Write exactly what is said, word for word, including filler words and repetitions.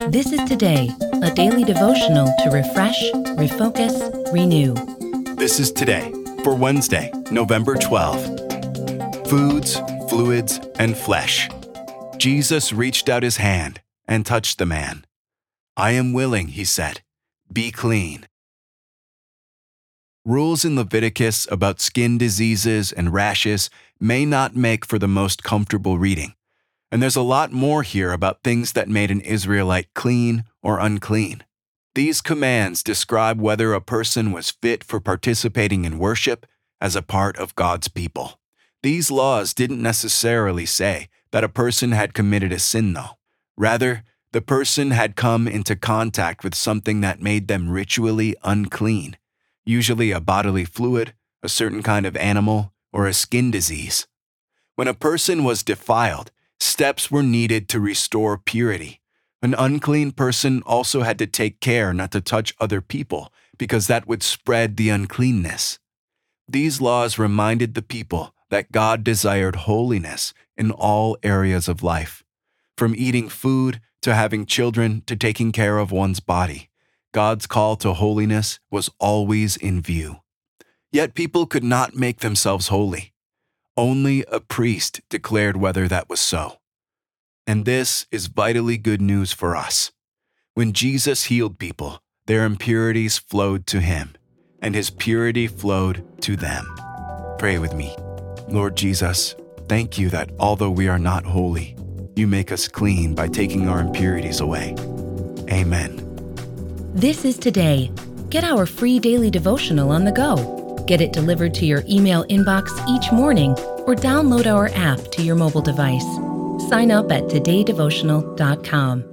This is Today, a daily devotional to refresh, refocus, renew. This is Today for Wednesday, November twelfth. Foods, fluids, and flesh. Jesus reached out his hand and touched the man. "I am willing," he said. "Be clean." Rules in Leviticus about skin diseases and rashes may not make for the most comfortable reading. And there's a lot more here about things that made an Israelite clean or unclean. These commands describe whether a person was fit for participating in worship as a part of God's people. These laws didn't necessarily say that a person had committed a sin, though. Rather, the person had come into contact with something that made them ritually unclean, usually a bodily fluid, a certain kind of animal, or a skin disease. When a person was defiled, steps were needed to restore purity. An unclean person also had to take care not to touch other people because that would spread the uncleanness. These laws reminded the people that God desired holiness in all areas of life. From eating food to having children to taking care of one's body, God's call to holiness was always in view. Yet people could not make themselves holy. Only a priest declared whether that was so. And this is vitally good news for us. When Jesus healed people, their impurities flowed to him, and his purity flowed to them. Pray with me. Lord Jesus, thank you that although we are not holy, you make us clean by taking our impurities away. Amen. This is Today. Get our free daily devotional on the go. Get it delivered to your email inbox each morning or download our app to your mobile device. Sign up at today devotional dot com.